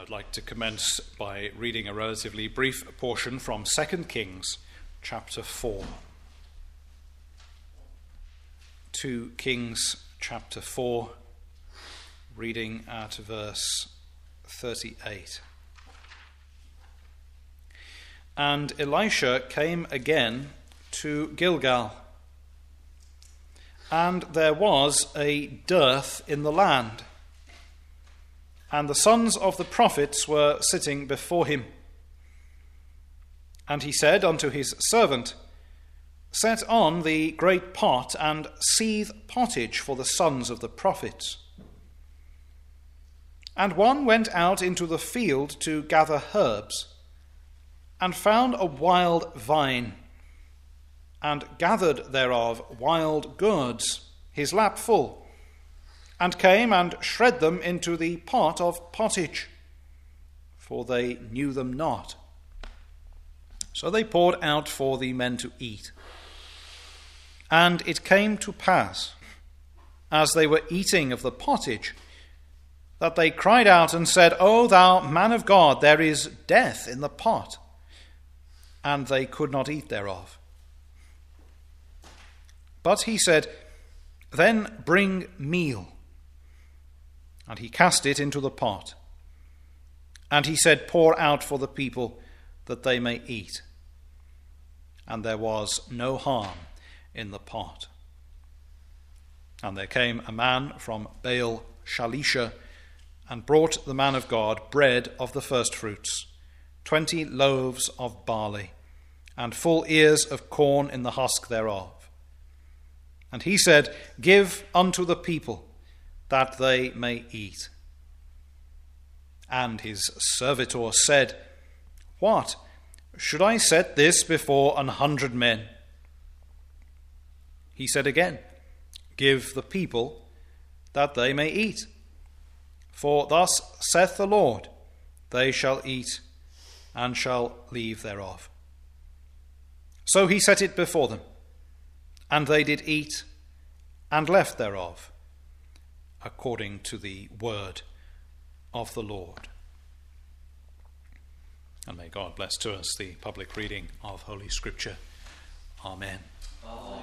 I'd like to commence by reading a relatively brief portion from 2 Kings chapter 4. 2 Kings chapter 4, reading at verse 38. And Elisha came again to Gilgal, and there was a dearth in the land, and the sons of the prophets were sitting before him. And he said unto his servant, Set on the great pot, and seethe pottage for the sons of the prophets. And one went out into the field to gather herbs, and found a wild vine, and gathered thereof wild gourds, his lap full, and came and shred them into the pot of pottage, for they knew them not. So they poured out for the men to eat. And it came to pass, as they were eating of the pottage, that they cried out and said, O thou man of God, there is death in the pot. And they could not eat thereof. But he said, Then bring meal. And he cast it into the pot. And he said, Pour out for the people, that they may eat. And there was no harm in the pot. And there came a man from Baal Shalisha, and brought the man of God bread of the firstfruits, 20 loaves of barley, and full ears of corn in the husk thereof. And he said, Give unto the people, that they may eat. And his servitor said, What? Should I set this before 100 men? He said again, Give the people, that they may eat. For thus saith the Lord, They shall eat, and shall leave thereof. So he set it before them, and they did eat, and left thereof, according to the word of the Lord. And may God bless to us the public reading of Holy Scripture. Amen. Amen.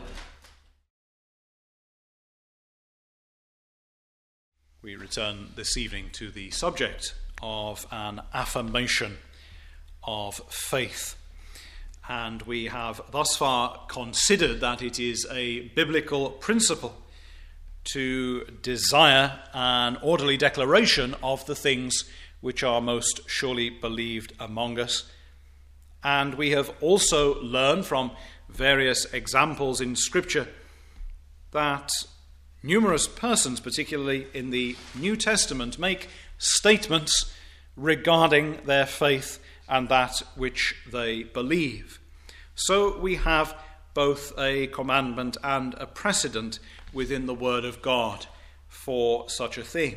We return this evening to the subject of an affirmation of faith. And we have thus far considered that it is a biblical principle to desire an orderly declaration of the things which are most surely believed among us. And we have also learned from various examples in Scripture that numerous persons, particularly in the New Testament, make statements regarding their faith and that which they believe. So we have both a commandment and a precedent within the Word of God for such a thing.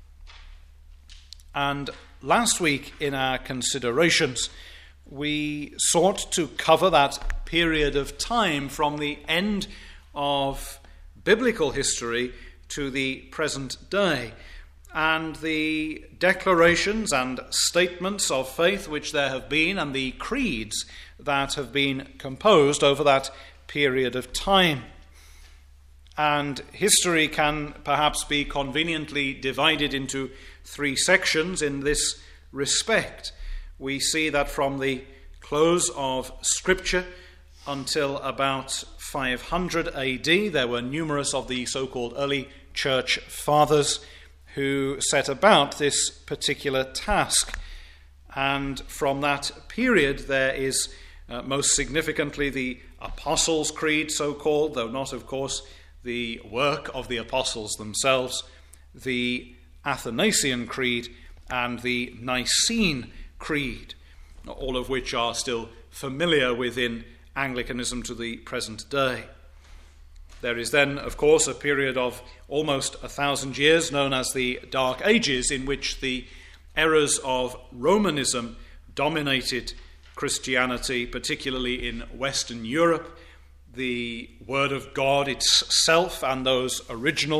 And last week in our considerations, we sought to cover that period of time from the end of biblical history to the present day, and the declarations and statements of faith which there have been, and the creeds that have been composed over that period of time. And history can perhaps be conveniently divided into 3 sections in this respect. We see that from the close of Scripture until about 500 AD, there were numerous of the so-called early church fathers who set about this particular task. And from that period, there is most significantly the Apostles' Creed, so-called, though not, of course, the work of the apostles themselves, the Athanasian Creed, and the Nicene Creed, all of which are still familiar within Anglicanism to the present day. There is then, of course, a period of almost 1,000 years known as the Dark Ages, in which the errors of Romanism dominated Christianity, particularly in Western Europe. The Word of God itself and those original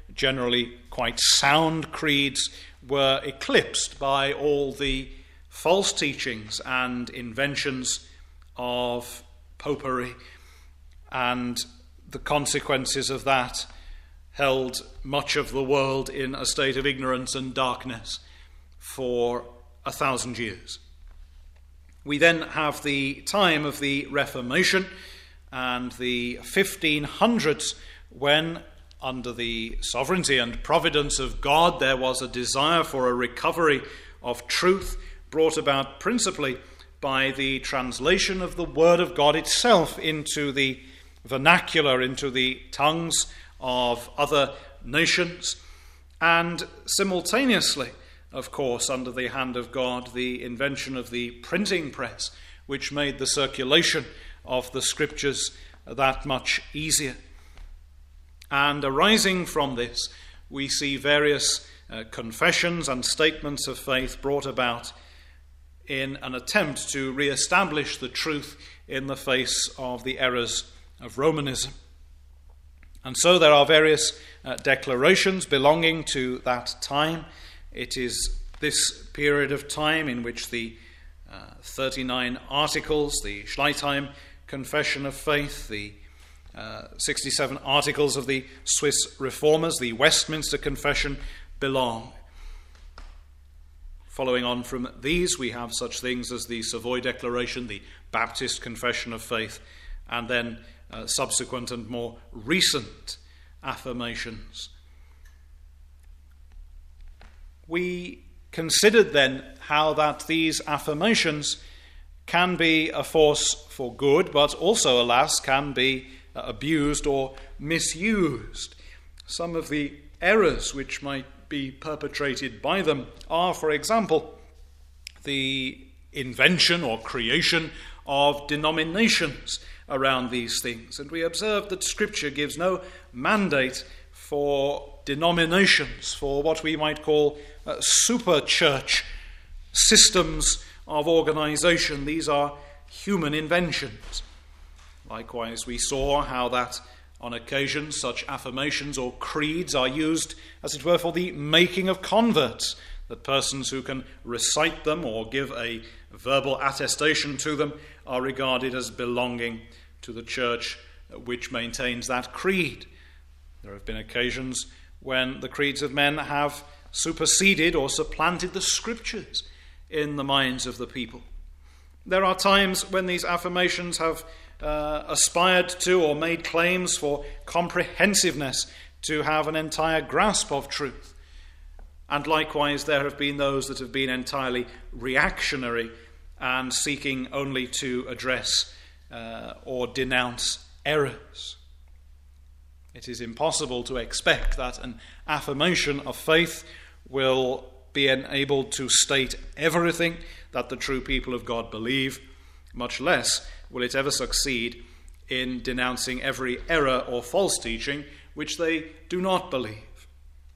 generally quite sound creeds were eclipsed by all the false teachings and inventions of popery, and the consequences of that held much of the world in a state of ignorance and darkness for 1,000 years. We then have the time of the Reformation and the 1500s, when, under the sovereignty and providence of God, there was a desire for a recovery of truth brought about principally by the translation of the Word of God itself into the vernacular, into the tongues of other nations, and simultaneously, of course, under the hand of God, the invention of the printing press, which made the circulation of the Scriptures that much easier. And arising from this, we see various confessions and statements of faith brought about in an attempt to re-establish the truth in the face of the errors of Romanism. And so there are various declarations belonging to that time. It is this period of time in which the 39 Articles, the Schleitheim Confession of Faith, the 67 Articles of the Swiss Reformers, the Westminster Confession, belong. Following on from these, we have such things as the Savoy Declaration, the Baptist Confession of Faith, and then subsequent and more recent affirmations. We considered then how that these affirmations can be a force for good, but also, alas, can be abused or misused. Some of the errors which might be perpetrated by them are, for example, the invention or creation of denominations around these things. And we observe that Scripture gives no mandate for denominations, for what we might call super church systems of organization. These are human inventions. Likewise, we saw how that on occasion such affirmations or creeds are used, as it were, for the making of converts, that persons who can recite them or give a verbal attestation to them are regarded as belonging to the church which maintains that creed. There have been occasions when the creeds of men have superseded or supplanted the Scriptures in the minds of the people. There are times when these affirmations have aspired to or made claims for comprehensiveness, to have an entire grasp of truth. And likewise, there have been those that have been entirely reactionary and seeking only to address or denounce errors. It is impossible to expect that an affirmation of faith will be enabled to state everything that the true people of God believe, much less will it ever succeed in denouncing every error or false teaching which they do not believe.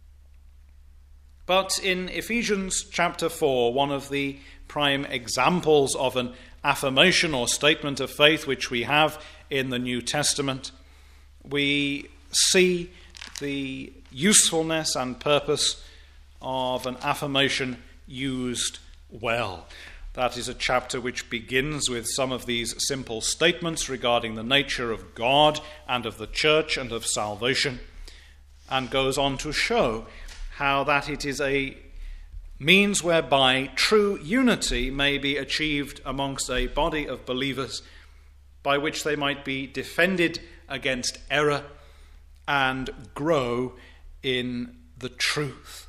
But in Ephesians chapter 4, one of the prime examples of an affirmation or statement of faith which we have in the New Testament, we see the usefulness and purpose of an affirmation used well. That is a chapter which begins with some of these simple statements regarding the nature of God and of the church and of salvation, and goes on to show how that it is a means whereby true unity may be achieved amongst a body of believers, by which they might be defended against error and grow in the truth.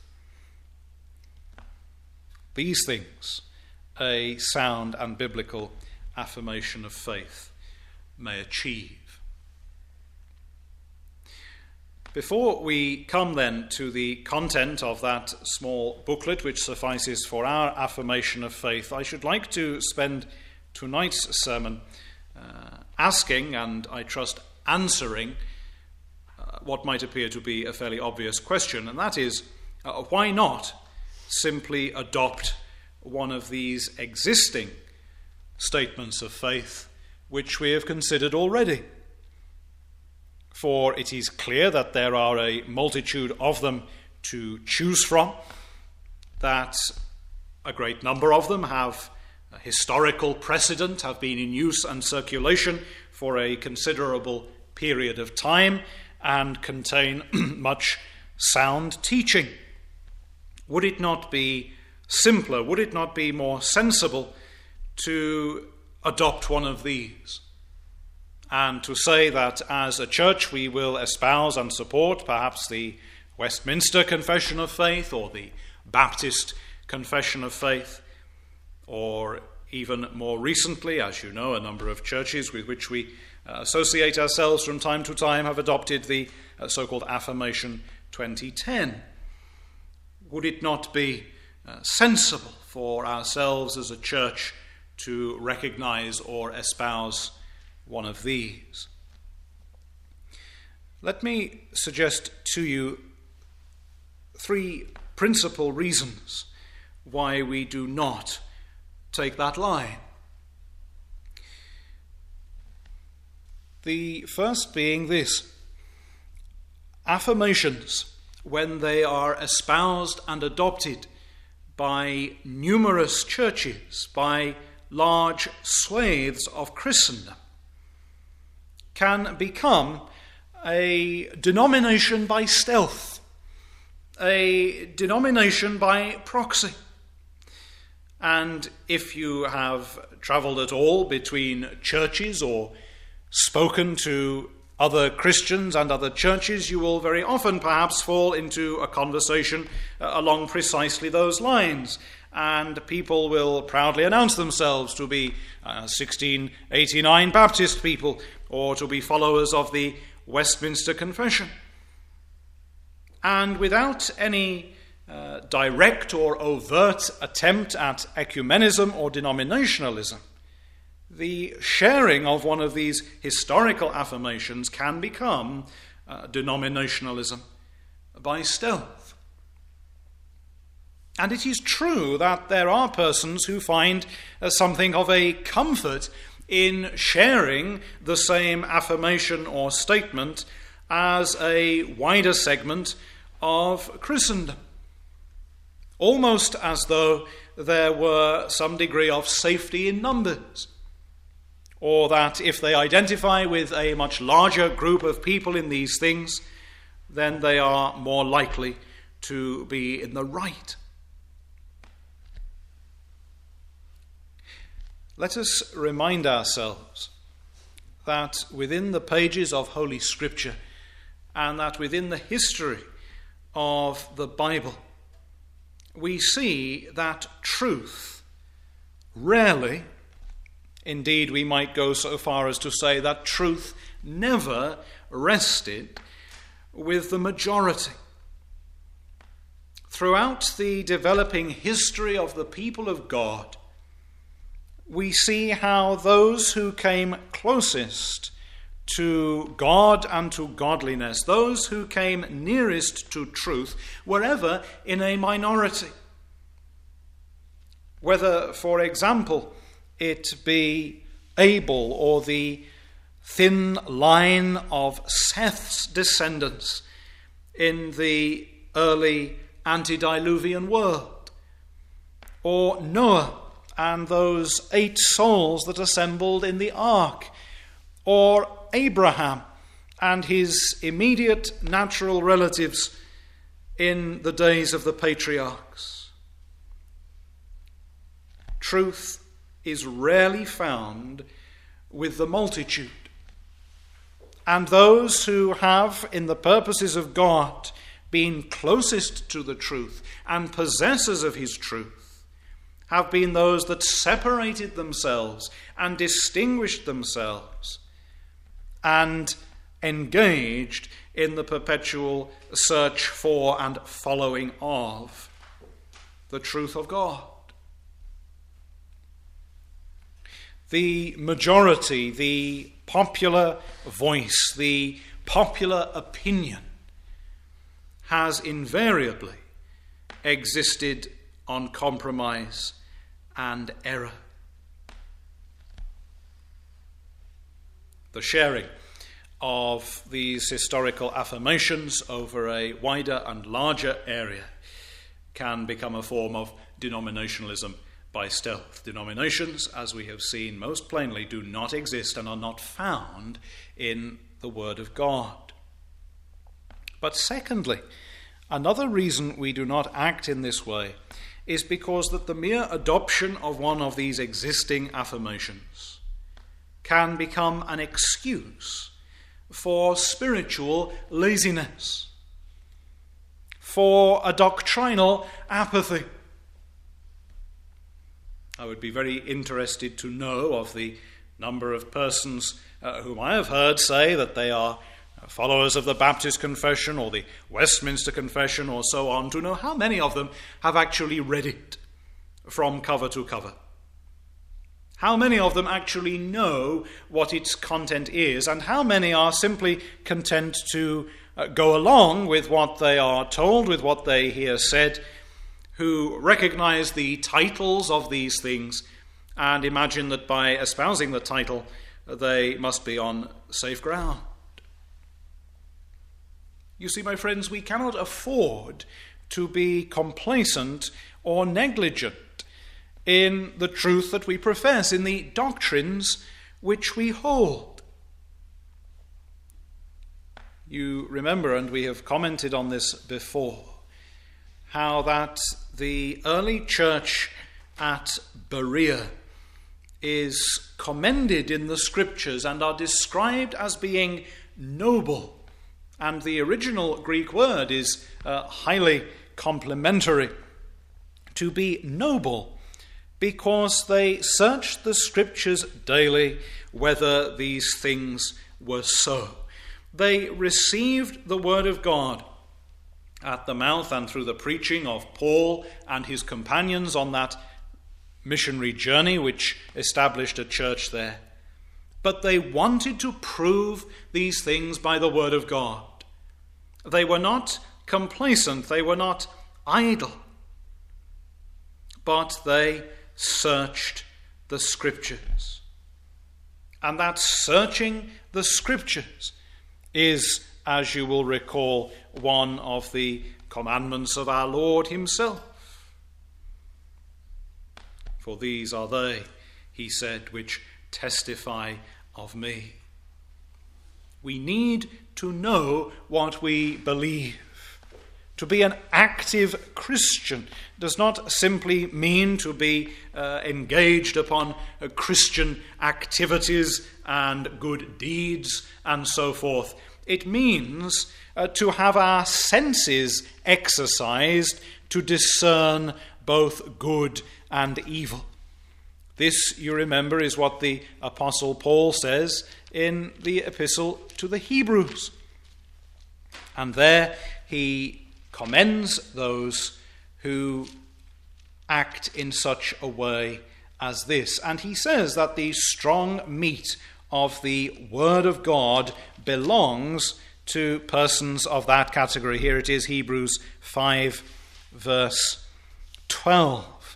These things a sound and biblical affirmation of faith may achieve. Before we come then to the content of that small booklet which suffices for our affirmation of faith, I should like to spend tonight's sermon asking, and I trust answering, what might appear to be a fairly obvious question, and that is, why not simply adopt one of these existing statements of faith which we have considered already? for it is clear that there are a multitude of them to choose from, that a great number of them have a historical precedent, have been in use and circulation for a considerable period of time, and contain much sound teaching. Would it not be simpler, would it not be more sensible to adopt one of these, and to say that as a church we will espouse and support perhaps the Westminster Confession of Faith or the Baptist Confession of Faith, or even more recently, as you know, a number of churches with which we associate ourselves from time to time have adopted the so-called Affirmation 2010. Would it not be sensible for ourselves as a church to recognize or espouse one of these? Let me suggest to you three principal reasons why we do not take that line. The first being this: affirmations, when they are espoused and adopted by numerous churches, by large swathes of Christendom, can become a denomination by stealth, a denomination by proxy. And if you have travelled at all between churches or spoken to other Christians and other churches, you will very often perhaps fall into a conversation along precisely those lines. And people will proudly announce themselves to be 1689 Baptist people, or to be followers of the Westminster Confession. And without any direct or overt attempt at ecumenism or denominationalism, the sharing of one of these historical affirmations can become denominationalism by stealth. And it is true that there are persons who find something of a comfort in sharing the same affirmation or statement as a wider segment of Christendom, almost as though there were some degree of safety in numbers, or that if they identify with a much larger group of people in these things, then they are more likely to be in the right. Let us remind ourselves that within the pages of Holy Scripture, and that within the history of the Bible, we see that truth rarely, indeed we might go so far as to say that truth never rested with the majority. Throughout the developing history of the people of God, we see how those who came closest to God and to godliness, those who came nearest to truth, were ever in a minority. Whether, for example, it be Abel or the thin line of Seth's descendants in the early antediluvian world, or Noah and those 8 souls that assembled in the ark, or Abraham and his immediate natural relatives in the days of the patriarchs. Truth is rarely found with the multitude. And those who have, in the purposes of God, been closest to the truth and possessors of his truth, have been those that separated themselves and distinguished themselves and engaged in the perpetual search for and following of the truth of God. The majority, the popular voice, the popular opinion has invariably existed on compromise and error. The sharing of these historical affirmations over a wider and larger area can become a form of denominationalism by stealth. Denominations, as we have seen most plainly, do not exist and are not found in the Word of God. But secondly, another reason we do not act in this way is because that the mere adoption of one of these existing affirmations can become an excuse for spiritual laziness, for a doctrinal apathy. I would be very interested to know of the number of persons whom I have heard say that they are followers of the Baptist Confession or the Westminster Confession or so on, to know how many of them have actually read it from cover to cover. How many of them actually know what its content is, and how many are simply content to go along with what they are told, with what they hear said, who recognize the titles of these things and imagine that by espousing the title they must be on safe ground. You see, my friends, we cannot afford to be complacent or negligent in the truth that we profess, in the doctrines which we hold. You remember, and we have commented on this before, how that the early church at Berea is commended in the Scriptures and are described as being noble. And the original Greek word is highly complimentary, to be noble, because they searched the Scriptures daily whether these things were so. They received the Word of God at the mouth and through the preaching of Paul and his companions on that missionary journey which established a church there. But they wanted to prove these things by the Word of God. They were not complacent, they were not idle, but they searched the Scriptures. And that searching the Scriptures is, as you will recall, one of the commandments of our Lord himself. For these are they, he said, which testify of me. We need to know what we believe. To be an active Christian does not simply mean to be engaged upon Christian activities and good deeds and so forth. It means to have our senses exercised to discern both good and evil. This, you remember, is what the Apostle Paul says in the Epistle to the Hebrews. And there he commends those who act in such a way as this. And he says that the strong meat of the Word of God belongs to persons of that category. Here it is, Hebrews 5, verse 12.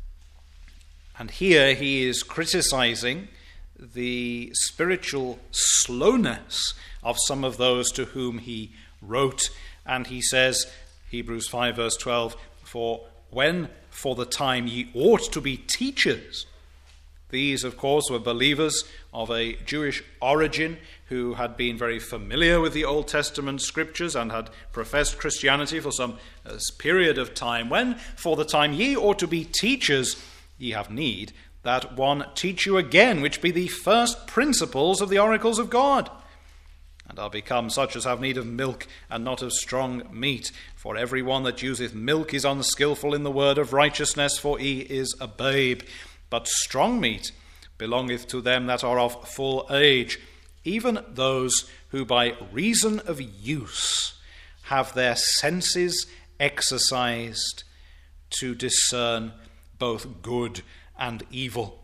And here he is criticizing the spiritual slowness of some of those to whom he wrote. And he says, Hebrews 5 verse 12, for when for the time ye ought to be teachers. These, of course, were believers of a Jewish origin who had been very familiar with the Old Testament Scriptures and had professed Christianity for some period of time. When for the time ye ought to be teachers, ye have need that one teach you again, which be the first principles of the oracles of God, and are become such as have need of milk and not of strong meat. For every one that useth milk is unskillful in the word of righteousness, for he is a babe. But strong meat belongeth to them that are of full age, even those who by reason of use have their senses exercised to discern both good and evil.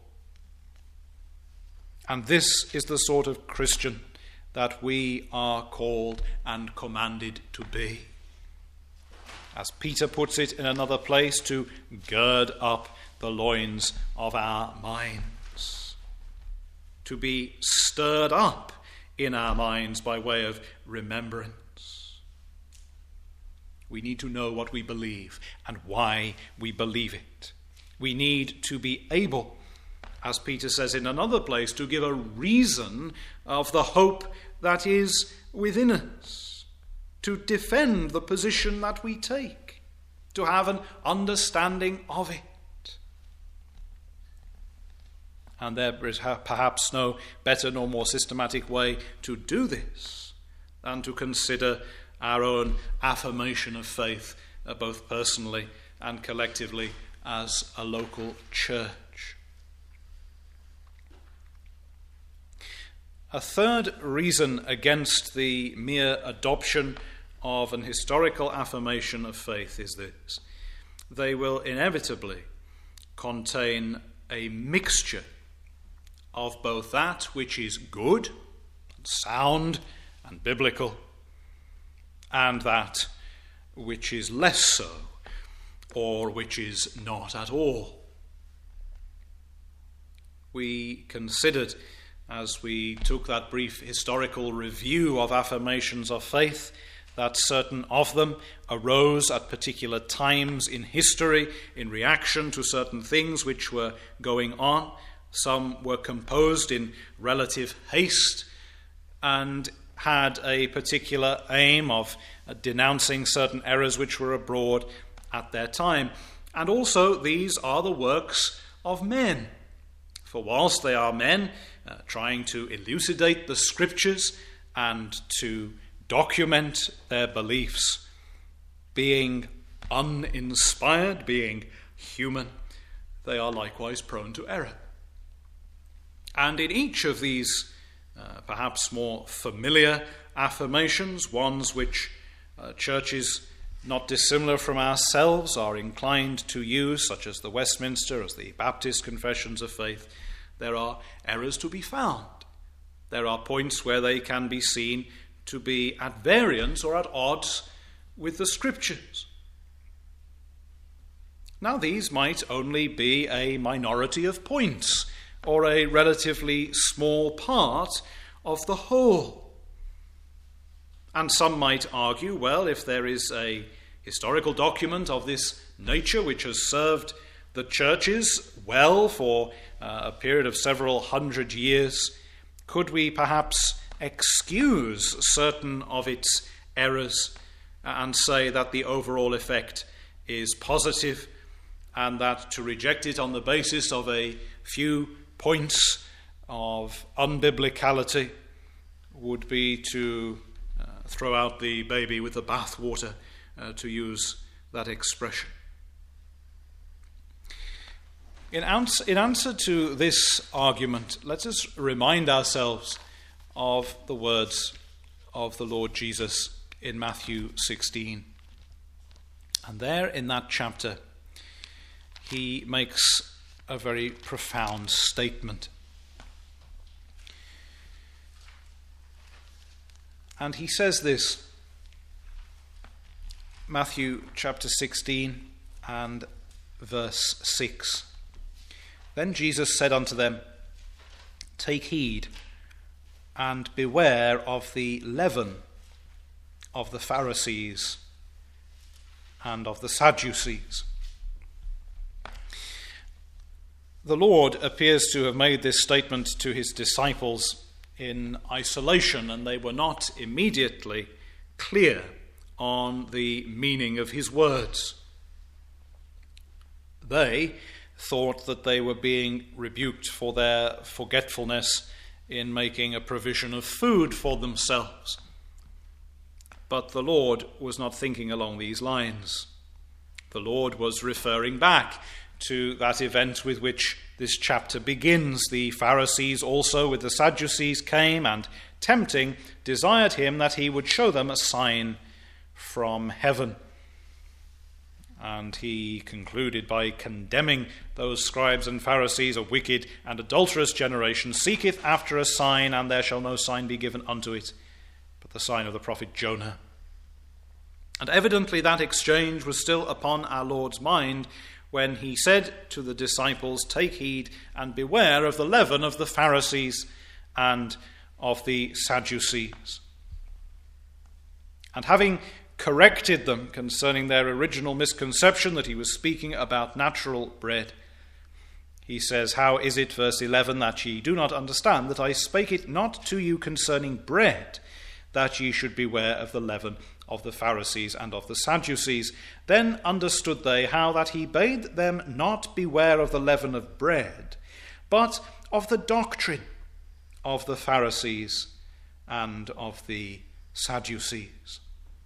And this is the sort of Christian that we are called and commanded to be. As Peter puts it in another place, to gird up the loins of our minds. To be stirred up in our minds by way of remembrance. We need to know what we believe and why we believe it. We need to be able, as Peter says in another place, to give a reason of the hope that is within us, to defend the position that we take, to have an understanding of it. And there is perhaps no better nor more systematic way to do this than to consider our own affirmation of faith, both personally and collectively as a local church. A third reason against the mere adoption of an historical affirmation of faith is this: they will inevitably contain a mixture of both that which is good, and sound, and biblical, and that which is less so, or which is not at all. We considered, as we took that brief historical review of affirmations of faith, that certain of them arose at particular times in history in reaction to certain things which were going on. Some were composed in relative haste and had a particular aim of denouncing certain errors which were abroad at their time. And also these are the works of men. For whilst they are men trying to elucidate the scriptures and to document their beliefs, being uninspired, being human, they are likewise prone to error. And in each of these perhaps more familiar affirmations, ones which churches not dissimilar from ourselves are inclined to use, such as the Westminster, as the Baptist confessions of faith, there are errors to be found. There are points where they can be seen to be at variance or at odds with the Scriptures. Now, these might only be a minority of points, or a relatively small part of the whole. And some might argue, well, if there is a historical document of this nature which has served the churches well for a period of several hundred years, could we perhaps excuse certain of its errors and say that the overall effect is positive, and that to reject it on the basis of a few points of unbiblicality would be to throw out the baby with the bathwater, to use that expression. In answer to this argument, let us remind ourselves of the words of the Lord Jesus in Matthew 16. And there in that chapter, he makes a very profound statement. And he says this, Matthew chapter 16 and verse 6. Then Jesus said unto them, Take heed and beware of the leaven of the Pharisees and of the Sadducees. The Lord appears to have made this statement to his disciples in isolation, and they were not immediately clear on the meaning of his words. They thought that they were being rebuked for their forgetfulness in making a provision of food for themselves. But the Lord was not thinking along these lines. The Lord was referring back to that event with which this chapter begins. The Pharisees also with the Sadducees came, and tempting, desired him that he would show them a sign from heaven. And he concluded by condemning those scribes and Pharisees, a wicked and adulterous generation seeketh after a sign, and there shall no sign be given unto it, but the sign of the prophet Jonah. And evidently that exchange was still upon our Lord's mind when he said to the disciples, Take heed and beware of the leaven of the Pharisees and of the Sadducees. And having corrected them concerning their original misconception that he was speaking about natural bread, he says, "How is it," verse 11, "that ye do not understand that I spake it not to you concerning bread, that ye should beware of the leaven of the Pharisees and of the Sadducees? Then understood they how that he bade them not beware of the leaven of bread, but of the doctrine of the Pharisees and of the Sadducees."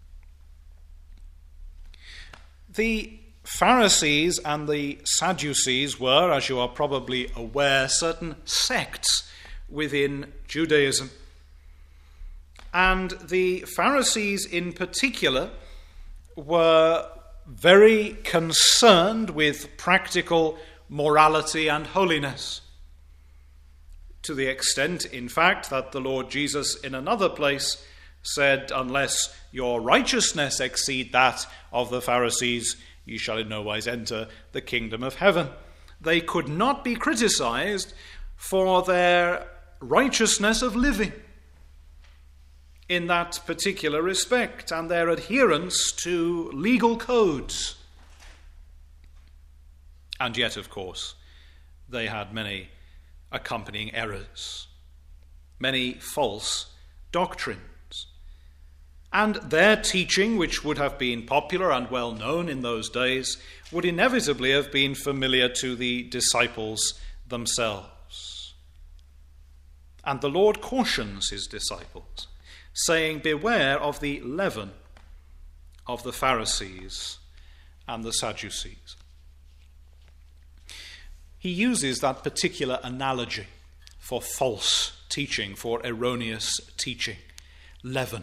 The Pharisees and the Sadducees were, as you are probably aware, certain sects within Judaism. And the Pharisees in particular were very concerned with practical morality and holiness, to the extent, in fact, that the Lord Jesus in another place said, "Unless your righteousness exceed that of the Pharisees, ye shall in no wise enter the kingdom of heaven." They could not be criticized for their righteousness of living in that particular respect and their adherence to legal codes. And yet, of course, they had many accompanying errors, many false doctrines. And their teaching, which would have been popular and well known in those days, would inevitably have been familiar to the disciples themselves. And the Lord cautions his disciples, saying, "Beware of the leaven of the Pharisees and the Sadducees." He uses that particular analogy for false teaching, for erroneous teaching, leaven.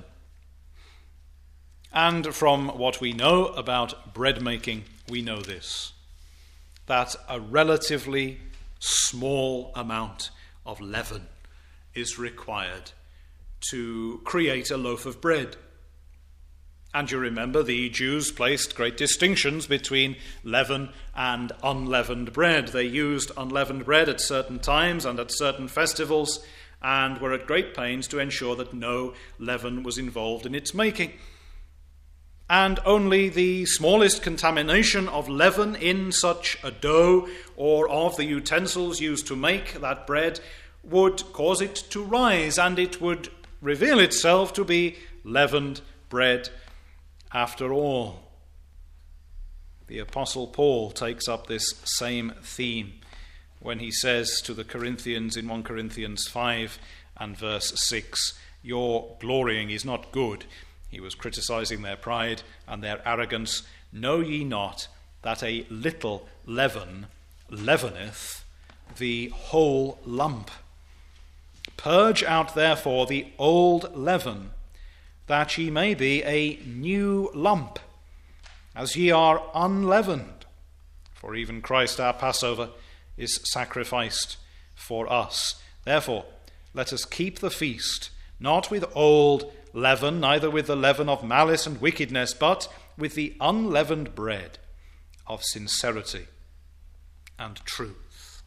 And from what we know about bread making, we know this, that a relatively small amount of leaven is required to create a loaf of bread. And you remember the Jews placed great distinctions between leaven and unleavened bread. They used unleavened bread at certain times and at certain festivals, and were at great pains to ensure that no leaven was involved in its making. And only the smallest contamination of leaven in such a dough or of the utensils used to make that bread would cause it to rise, and it would reveal itself to be leavened bread after all. The Apostle Paul takes up this same theme when he says to the Corinthians in 1 Corinthians 5 and verse 6, "Your glorying is not good." He was criticizing their pride and their arrogance. "Know ye not that a little leaven leaveneth the whole lump? Purge out therefore the old leaven, that ye may be a new lump, as ye are unleavened. For even Christ our Passover is sacrificed for us. Therefore let us keep the feast, not with old leaven, neither with the leaven of malice and wickedness, but with the unleavened bread of sincerity and truth."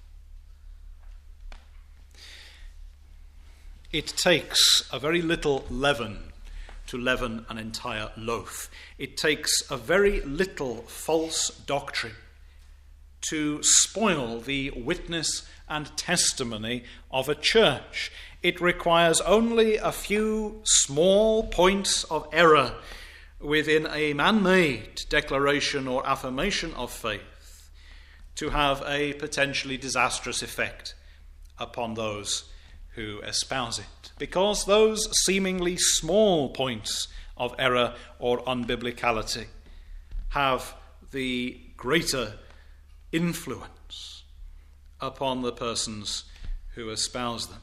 It takes a very little leaven to leaven an entire loaf. It takes a very little false doctrine to spoil the witness and testimony of a church. It requires only a few small points of error within a man-made declaration or affirmation of faith to have a potentially disastrous effect upon those who espouse it, because those seemingly small points of error or unbiblicality have the greater influence upon the persons who espouse them.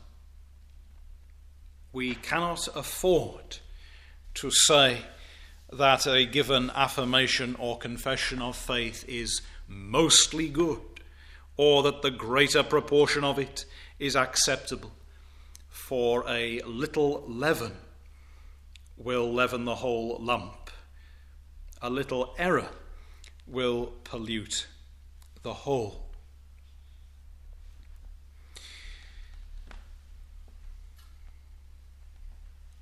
We cannot afford to say that a given affirmation or confession of faith is mostly good, or that the greater proportion of it is acceptable. For a little leaven will leaven the whole lump. A little error will pollute the whole.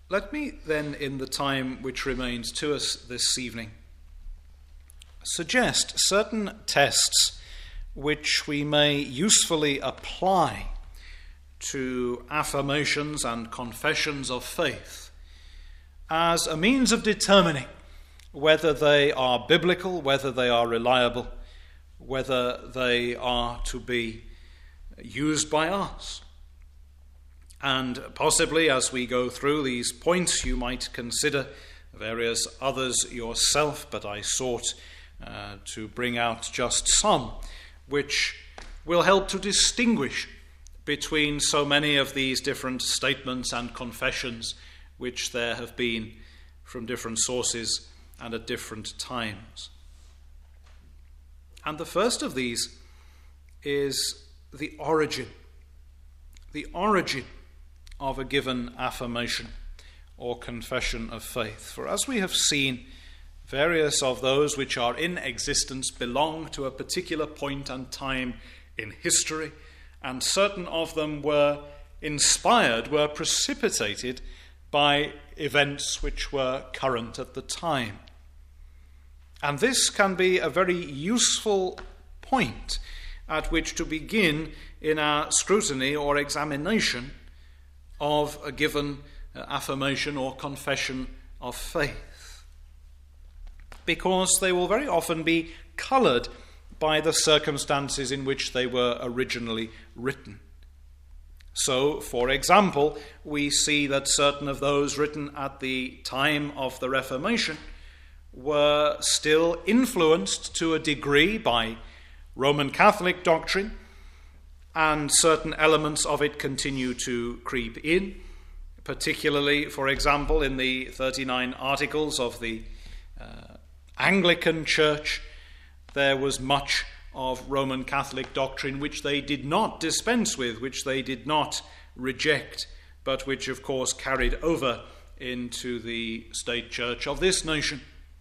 Let me then, in the time which remains to us this evening, suggest certain tests which we may usefully apply to affirmations and confessions of faith as a means of determining whether they are biblical, whether they are reliable, whether they are to be used by us. And possibly as we go through these points, you might consider various others yourself, but I sought to bring out just some which will help to distinguish between so many of these different statements and confessions which there have been from different sources and at different times. And the first of these is the origin of a given affirmation or confession of faith. For as we have seen, various of those which are in existence belong to a particular point and time in history, and certain of them were inspired, were precipitated by events which were current at the time. And this can be a very useful point at which to begin in our scrutiny or examination of a given affirmation or confession of faith, because they will very often be coloured by the circumstances in which they were originally written. So, for example, we see that certain of those written at the time of the Reformation were still influenced to a degree by Roman Catholic doctrine, and certain elements of it continue to creep in, particularly, for example, in the 39 Articles of the Anglican Church. There was much of Roman Catholic doctrine which they did not dispense with, which they did not reject, but which, of course, carried over into the state church of this nation.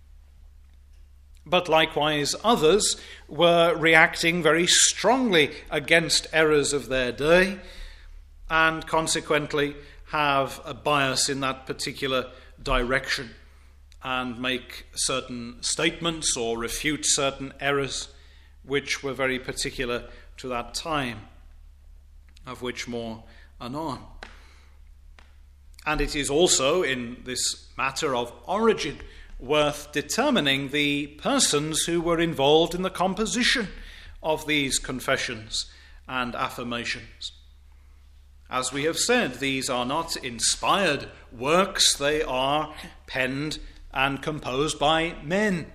But likewise, others were reacting very strongly against errors of their day, and consequently have a bias in that particular direction and make certain statements or refute certain errors which were very particular to that time, of which more anon. And it is also, in this matter of origin, worth determining the persons who were involved in the composition of these confessions and affirmations. As we have said, these are not inspired works, they are penned and composed by men.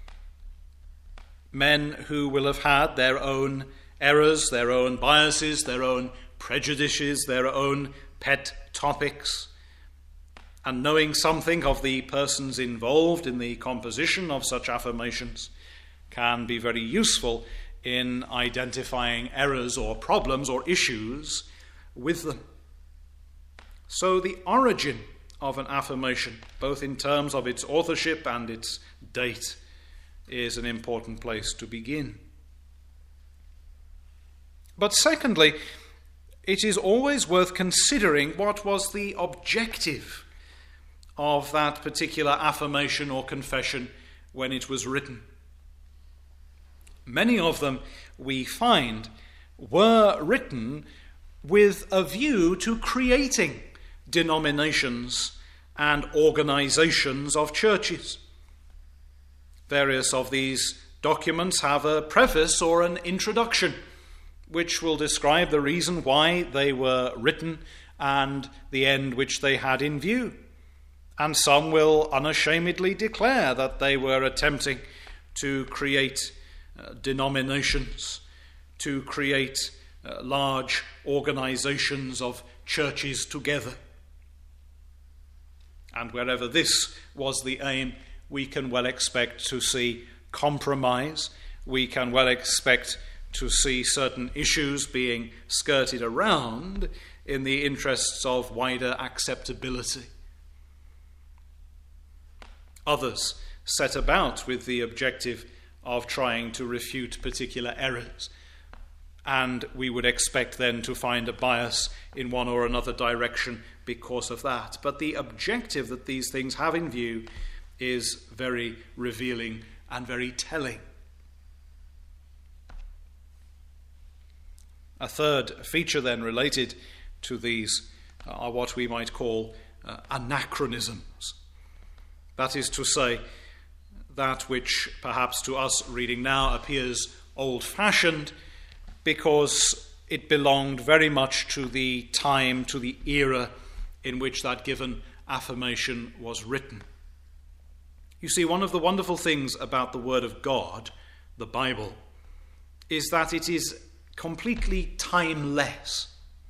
Men who will have had their own errors, their own biases, their own prejudices, their own pet topics. And knowing something of the persons involved in the composition of such affirmations can be very useful in identifying errors or problems or issues with them. So the origin of an affirmation, both in terms of its authorship and its date, is an important place to begin. But secondly, it is always worth considering what was the objective of that particular affirmation or confession when it was written. Many of them, we find, were written with a view to creating denominations and organizations of churches. Various of these documents have a preface or an introduction which will describe the reason why they were written and the end which they had in view. And some will unashamedly declare that they were attempting to create denominations, to create large organizations of churches together. And wherever this was the aim, we can well expect to see compromise. We can well expect to see certain issues being skirted around in the interests of wider acceptability. Others set about with the objective of trying to refute particular errors. and we would expect then to find a bias in one or another direction because of that. But the objective that these things have in view is very revealing and very telling. A third feature then related to these are what we might call anachronisms. That is to say, that which perhaps to us reading now appears old-fashioned because it belonged very much to the time, to the era in which that given affirmation was written. You see, one of the wonderful things about the Word of God, the Bible, is that it is completely timeless.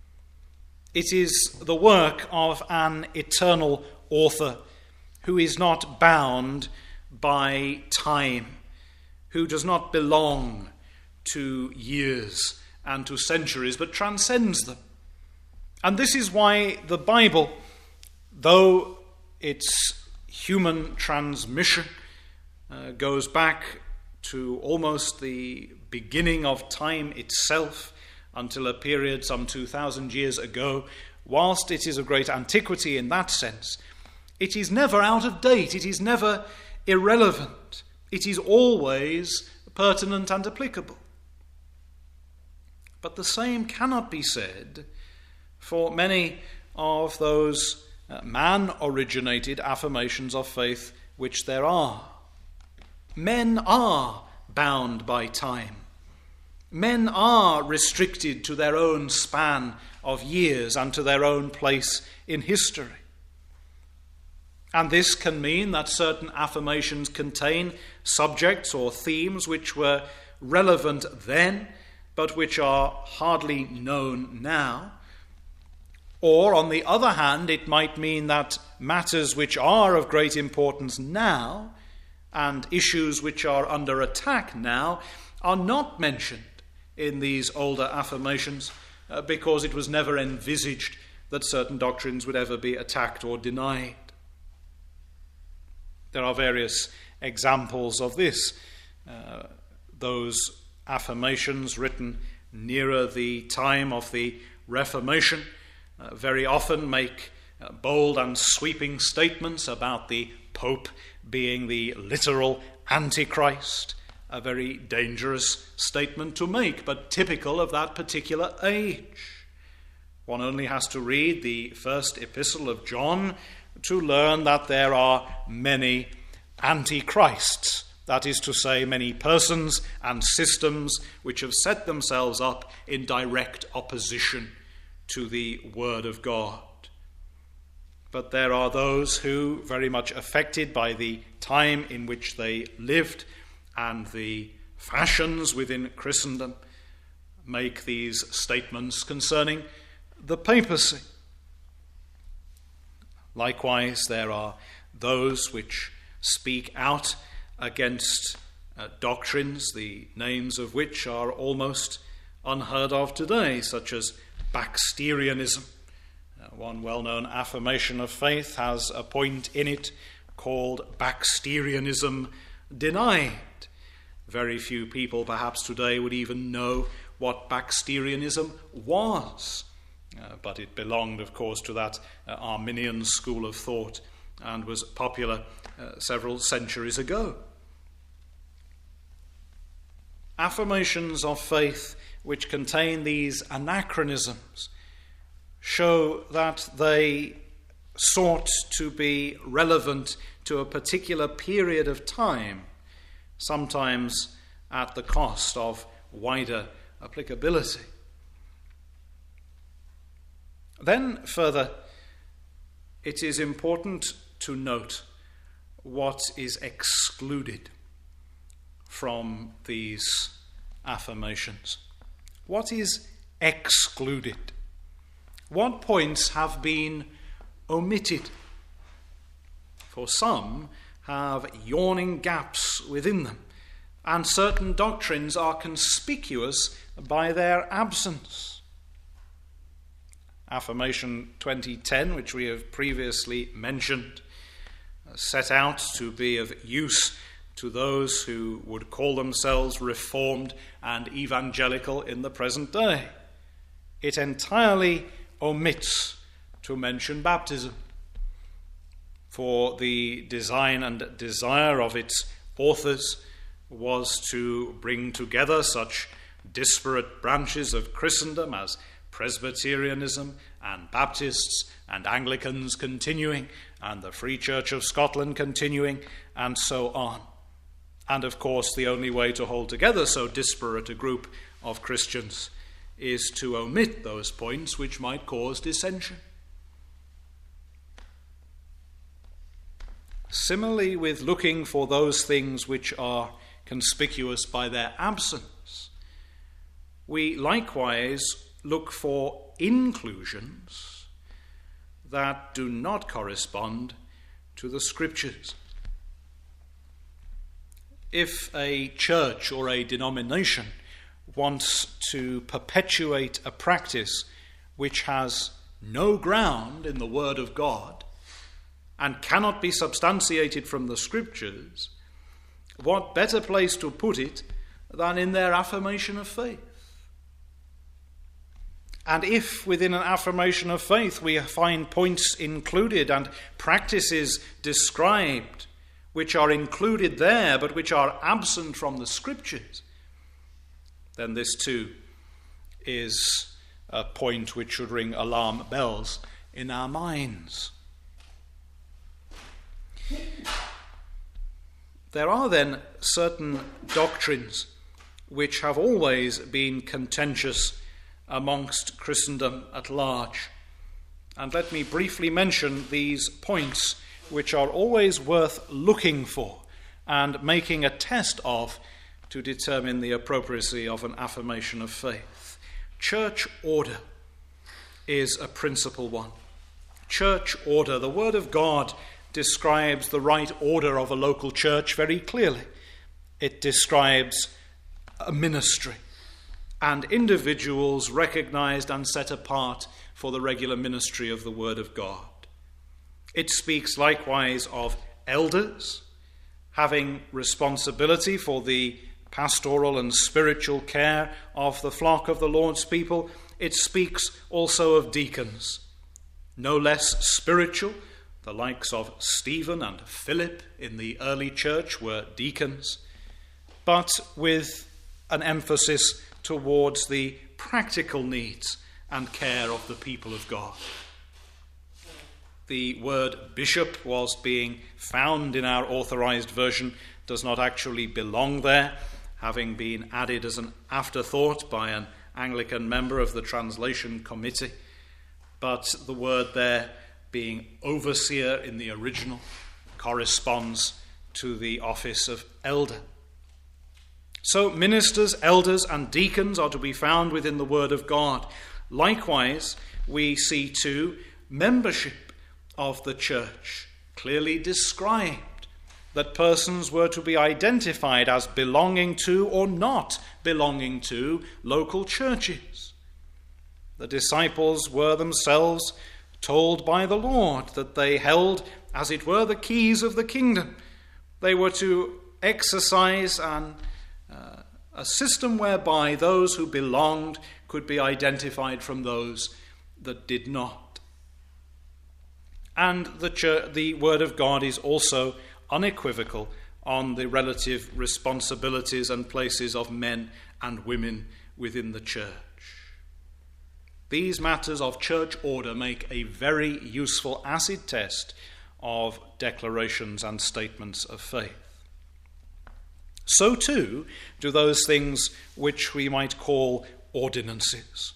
It is the work of an eternal author who is not bound by time, who does not belong to years and to centuries, but transcends them. And this is why the Bible, though its human transmission goes back to almost the beginning of time itself, until a period some 2,000 years ago, whilst it is of great antiquity in that sense, it is never out of date, it is never irrelevant, it is always pertinent and applicable. But the same cannot be said for many of those man-originated affirmations of faith which there are. Men are bound by time. Men are restricted to their own span of years and to their own place in history. And this can mean that certain affirmations contain subjects or themes which were relevant then, but which are hardly known now. Or, on the other hand, it might mean that matters which are of great importance now and issues which are under attack now are not mentioned in these older affirmations because it was never envisaged that certain doctrines would ever be attacked or denied. There are various examples of this. Those affirmations written nearer the time of the Reformation very often make bold and sweeping statements about the Pope being the literal Antichrist, a very dangerous statement to make, but typical of that particular age. One only has to read the first epistle of John to learn that there are many antichrists, that is to say, many persons and systems which have set themselves up in direct opposition to the Word of God. But there are those who, very much affected by the time in which they lived and the fashions within Christendom, make these statements concerning the papacy. Likewise, there are those which speak out against doctrines, the names of which are almost unheard of today, such as Baxterianism. One well-known affirmation of faith has a point in it called Baxterianism denied. Very few people perhaps today would even know what Baxterianism was. But it belonged, of course, to that Arminian school of thought and was popular several centuries ago. Affirmations of faith which contain these anachronisms show that they sought to be relevant to a particular period of time, sometimes at the cost of wider applicability. Then, further, it is important to note what is excluded from these affirmations. What is excluded? What points have been omitted? For some have yawning gaps within them, and certain doctrines are conspicuous by their absence. Affirmation 2010, which we have previously mentioned, set out to be of use to those who would call themselves Reformed and Evangelical in the present day. It entirely omits to mention baptism, for the design and desire of its authors was to bring together such disparate branches of Christendom as Presbyterianism and Baptists and Anglicans continuing, and the Free Church of Scotland continuing, and so on. And of course, the only way to hold together so disparate a group of Christians is to omit those points which might cause dissension. Similarly, with looking for those things which are conspicuous by their absence, we likewise look for inclusions that do not correspond to the Scriptures. If a church or a denomination wants to perpetuate a practice which has no ground in the Word of God and cannot be substantiated from the Scriptures, what better place to put it than in their affirmation of faith? And if within an affirmation of faith we find points included and practices described which are included there but which are absent from the Scriptures, then this too is a point which should ring alarm bells in our minds. There are then certain doctrines which have always been contentious amongst Christendom at large. And let me briefly mention these points which are always worth looking for and making a test of to determine the appropriacy of an affirmation of faith. Church order is a principal one. Church order. The Word of God describes the right order of a local church very clearly. It describes a ministry and individuals recognized and set apart for the regular ministry of the Word of God. It speaks likewise of elders having responsibility for the pastoral and spiritual care of the flock of the Lord's people. It speaks also of deacons, no less spiritual. The likes of Stephen and Philip in the early church were deacons, but with an emphasis towards the practical needs and care of the people of God. The word bishop, whilst being found in our authorized version, does not actually belong there, having been added as an afterthought by an Anglican member of the translation committee. But the word there, being overseer in the original, corresponds to the office of elder. So ministers, elders, and deacons are to be found within the Word of God. Likewise, we see too membership of the church clearly described, that persons were to be identified as belonging to or not belonging to local churches. The disciples were themselves told by the Lord that they held, as it were, the keys of the kingdom. They were to exercise a system whereby those who belonged could be identified from those that did not. And the Word of God is also unequivocal on the relative responsibilities and places of men and women within the church. These matters of church order make a very useful acid test of declarations and statements of faith. So too do those things which we might call ordinances.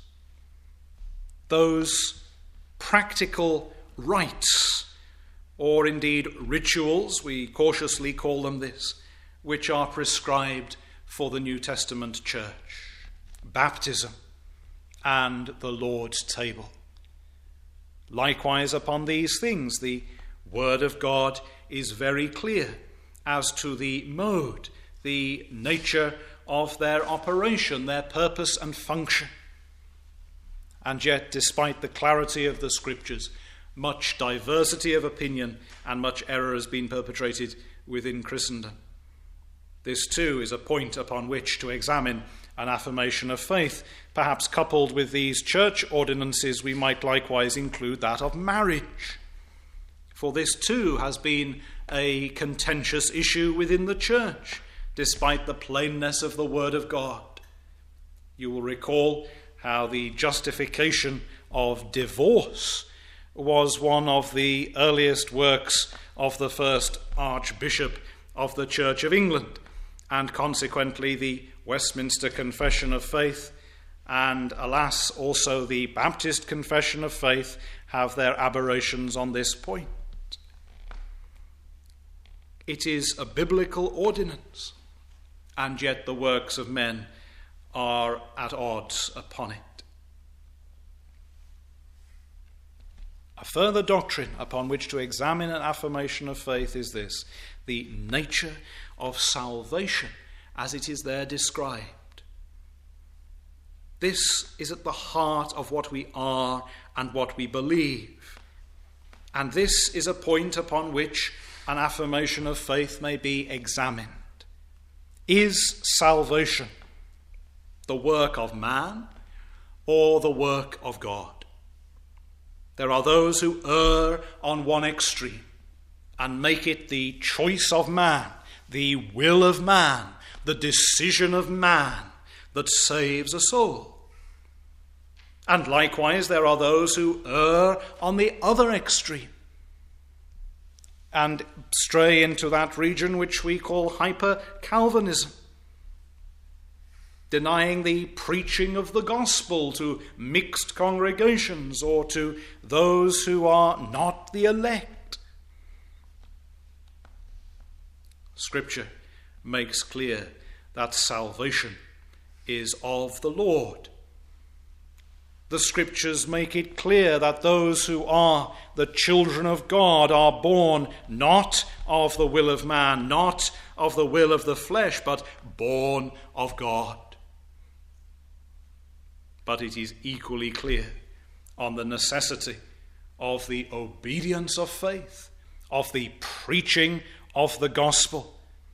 Those practical rites, or indeed rituals, we cautiously call them this, which are prescribed for the New Testament church. Baptism and the Lord's table. Likewise, upon these things, the Word of God is very clear as to the mode, the nature of their operation, their purpose and function. And yet, despite the clarity of the Scriptures, much diversity of opinion and much error has been perpetrated within Christendom. This too is a point upon which to examine an affirmation of faith. Perhaps coupled with these church ordinances, we might likewise include that of marriage. For this too has been a contentious issue within the church, despite the plainness of the Word of God. You will recall how the justification of divorce was one of the earliest works of the first Archbishop of the Church of England, and consequently the Westminster Confession of Faith, and alas, also the Baptist Confession of Faith, have their aberrations on this point. It is a biblical ordinance, and yet the works of men are at odds upon it. A further doctrine upon which to examine an affirmation of faith is this: the nature of salvation as it is there described. This is at the heart of what we are and what we believe. And this is a point upon which an affirmation of faith may be examined. Is salvation the work of man or the work of God? There are those who err on one extreme and make it the choice of man, the will of man, the decision of man that saves a soul. And likewise, there are those who err on the other extreme and stray into that region which we call hyper-Calvinism, denying the preaching of the gospel to mixed congregations or to those who are not the elect. Scripture makes clear that salvation is of the Lord. The Scriptures make it clear that those who are the children of God are born not of the will of man, not of the will of the flesh, but born of God. But it is equally clear on the necessity of the obedience of faith, of the preaching of the gospel.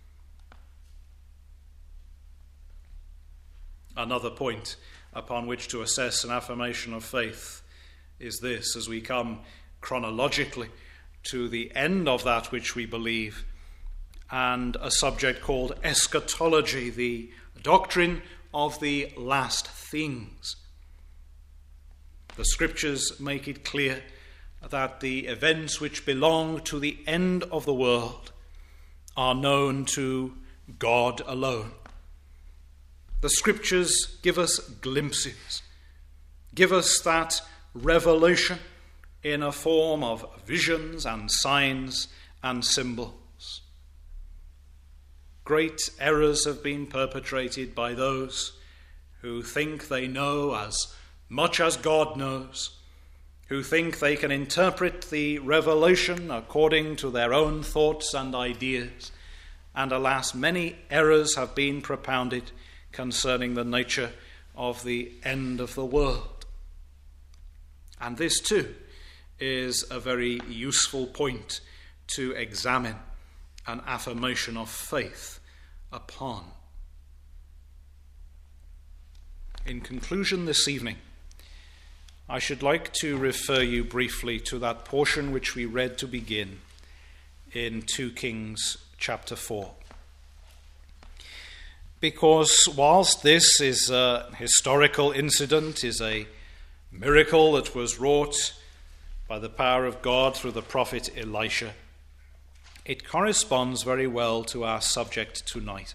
Another point upon which to assess an affirmation of faith is this, as we come chronologically to the end of that which we believe, and a subject called eschatology, the doctrine of the last things. The Scriptures make it clear that the events which belong to the end of the world are known to God alone. The Scriptures give us glimpses, give us that revelation in a form of visions and signs and symbols. Great errors have been perpetrated by those who think they know as much as God knows, who think they can interpret the revelation according to their own thoughts and ideas. And alas, many errors have been propounded concerning the nature of the end of the world. And this too is a very useful point to examine an affirmation of faith upon. In conclusion this evening, I should like to refer you briefly to that portion which we read to begin in 2 Kings chapter 4. Because whilst this is a historical incident, is a miracle that was wrought by the power of God through the prophet Elisha, it corresponds very well to our subject tonight.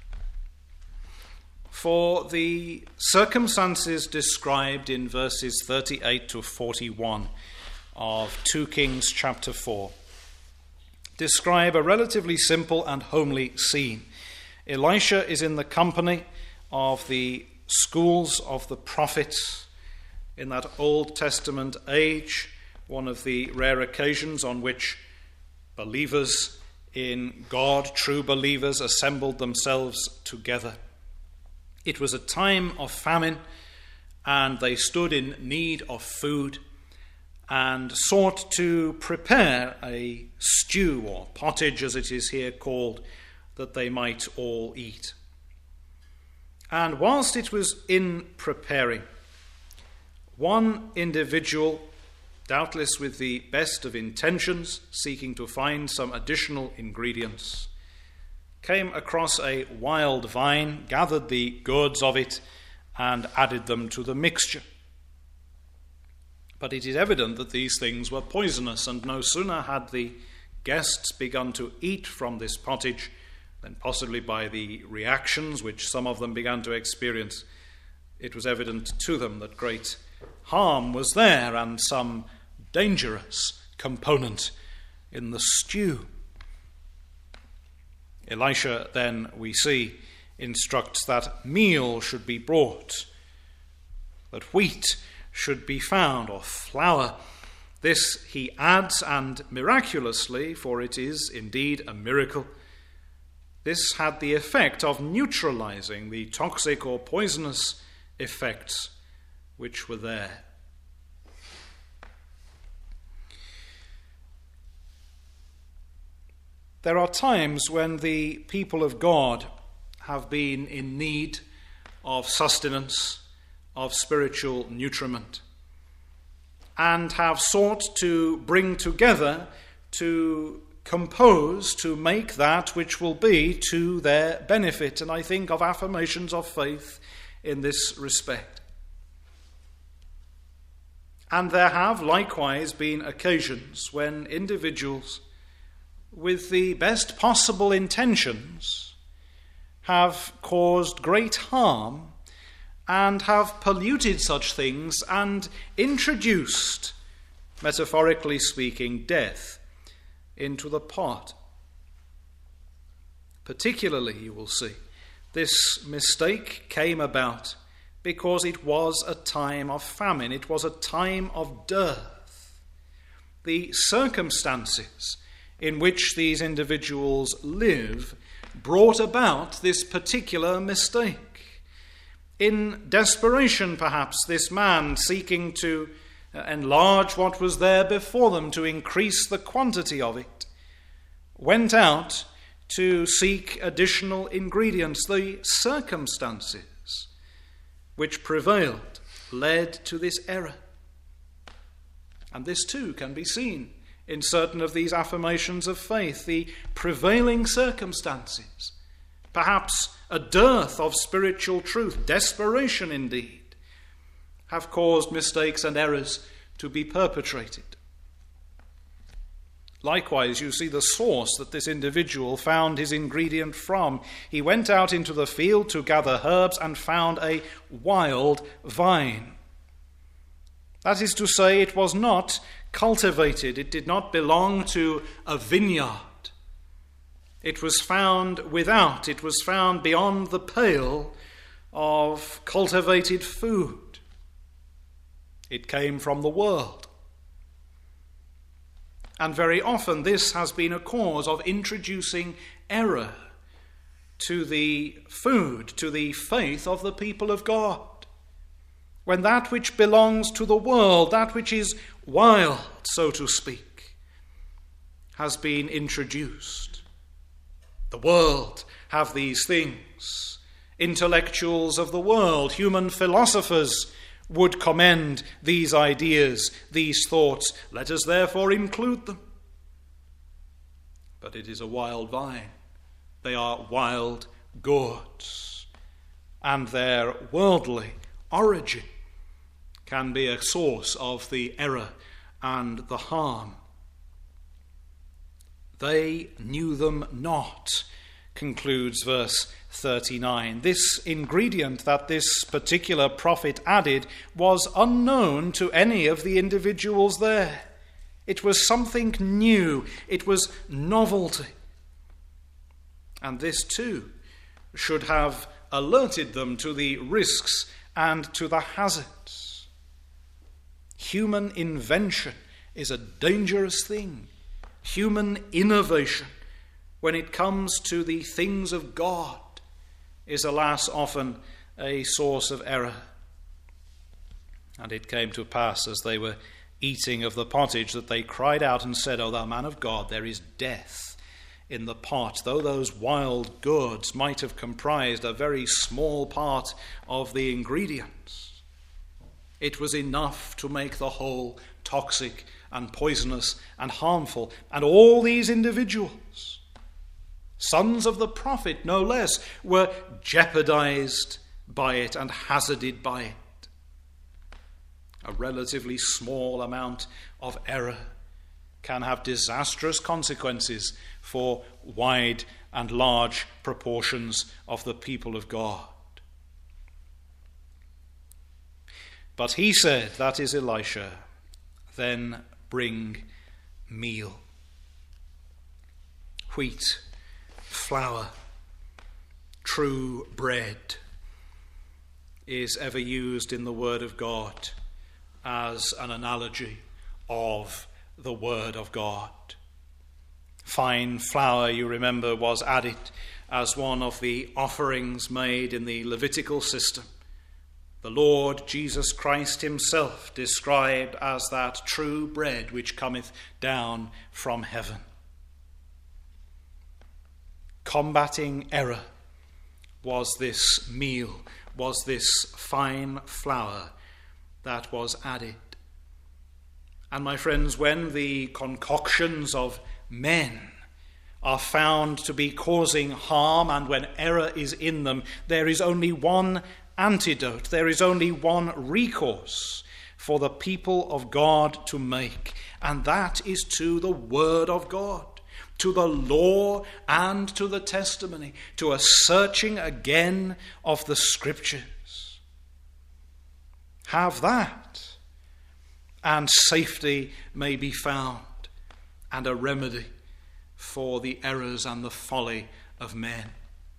For the circumstances described in verses 38 to 41 of 2 Kings chapter 4 describe a relatively simple and homely scene. Elisha is in the company of the schools of the prophets in that Old Testament age, one of the rare occasions on which believers in God, true believers, assembled themselves together. It was a time of famine, and they stood in need of food and sought to prepare a stew, or pottage as it is here called, that they might all eat. And whilst it was in preparing, one individual, doubtless with the best of intentions, seeking to find some additional ingredients, came across a wild vine, gathered the gourds of it, and added them to the mixture. But it is evident that these things were poisonous, and no sooner had the guests begun to eat from this pottage than, possibly by the reactions which some of them began to experience, it was evident to them that great harm was there and some dangerous component in the stew. Elisha, then, we see, instructs that meal should be brought, that wheat should be found, or flour. This he adds, and miraculously, for it is indeed a miracle, this had the effect of neutralizing the toxic or poisonous effects which were there. There are times when the people of God have been in need of sustenance, of spiritual nutriment, and have sought to bring together, to compose, to make that which will be to their benefit. And I think of affirmations of faith in this respect. And there have likewise been occasions when individuals, with the best possible intentions, have caused great harm and have polluted such things and introduced, metaphorically speaking, death into the pot. Particularly, you will see, this mistake came about because it was a time of famine. It was a time of dearth. The circumstances in which these individuals live brought about this particular mistake. In desperation, perhaps, this man, seeking to enlarge what was there before them, to increase the quantity of it, went out to seek additional ingredients. The circumstances which prevailed led to this error. And this too can be seen in certain of these affirmations of faith. The prevailing circumstances, perhaps a dearth of spiritual truth, desperation indeed, have caused mistakes and errors to be perpetrated. Likewise, you see the source that this individual found his ingredient from. He went out into the field to gather herbs and found a wild vine. That is to say, it was not cultivated. It did not belong to a vineyard. It was found without. It was found beyond the pale of cultivated food. It came from the world. And very often this has been a cause of introducing error to the food, to the faith of the people of God. When that which belongs to the world, that which is wild, so to speak, has been introduced. The world have these things. Intellectuals of the world, human philosophers, would commend these ideas, these thoughts. Let us therefore include them. But it is a wild vine. They are wild gourds. And their worldly origin can be a source of the error and the harm. They knew them not, concludes verse 39. This ingredient that this particular prophet added was unknown to any of the individuals there. It was something new. It was novelty. And this too should have alerted them to the risks and to the hazards. Human invention is a dangerous thing. Human innovation, when it comes to the things of God, is, alas, often a source of error. And it came to pass, as they were eating of the pottage, that they cried out and said, "O thou man of God, there is death in the pot, though those wild gourds might have comprised a very small part of the ingredients, it was enough to make the whole toxic and poisonous and harmful. And all these individuals, sons of the prophet no less, were jeopardized by it and hazarded by it. A relatively small amount of error can have disastrous consequences for wide and large proportions of the people of God. But he said, that is Elisha, then bring meal. Wheat, flour, true bread is ever used in the Word of God as an analogy of the Word of God. Fine flour, you remember, was added as one of the offerings made in the Levitical system. The Lord Jesus Christ himself described as that true bread which cometh down from heaven. Combating error was this meal, was this fine flour that was added. And my friends, when the concoctions of men are found to be causing harm, and when error is in them, there is only one antidote, there is only one recourse for the people of God to make, and that is to the Word of God, to the law and to the testimony, to a searching again of the Scriptures. Have that, and safety may be found, and a remedy for the errors and the folly of men.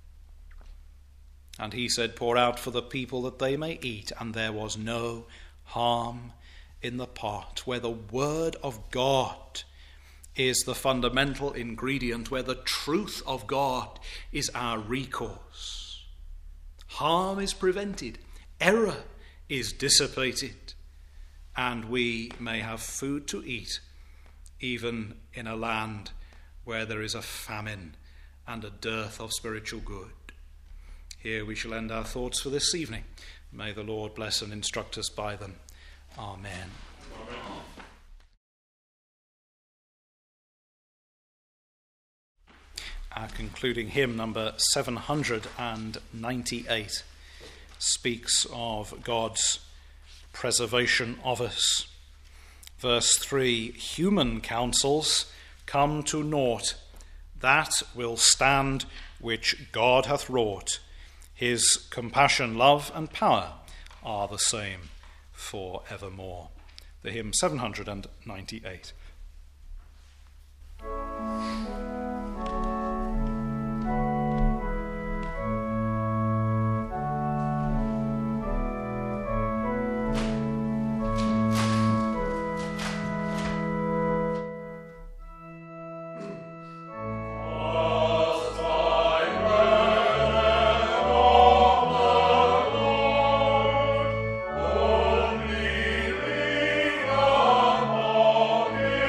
And he said, pour out for the people that they may eat, and there was no harm in the pot. Where the Word of God is the fundamental ingredient, where the truth of God is our recourse, harm is prevented, error is dissipated, and we may have food to eat, even in a land where there is a famine and a dearth of spiritual good. Here we shall end our thoughts for this evening. May the Lord bless and instruct us by them. Amen. Amen. Our concluding hymn, number 798, speaks of God's preservation of us. Verse 3, human counsels come to naught, that will stand which God hath wrought. His compassion, love, and power are the same for evermore. The hymn 798. Amen.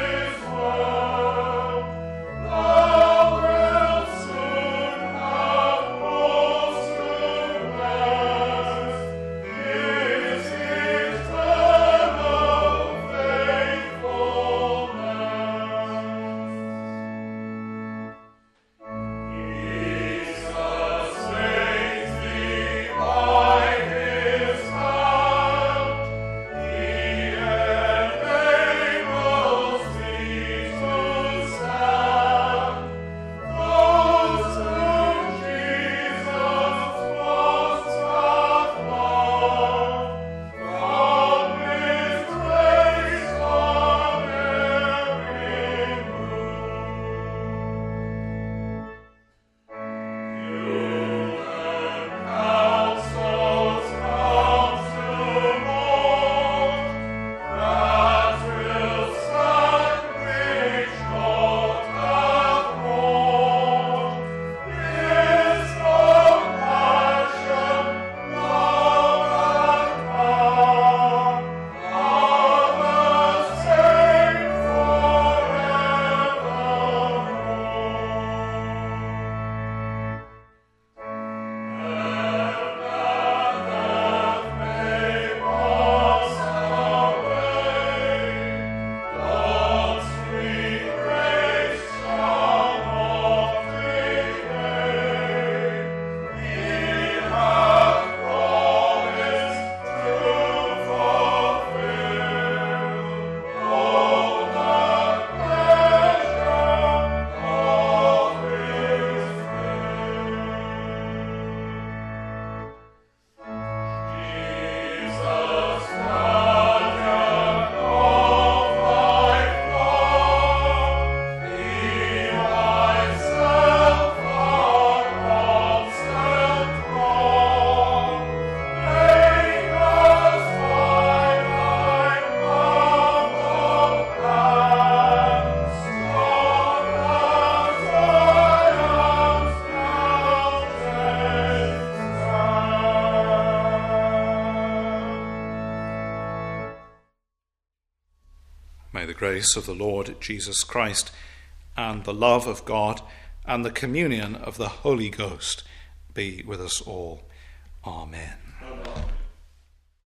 May the grace of the Lord Jesus Christ and the love of God and the communion of the Holy Ghost be with us all. Amen.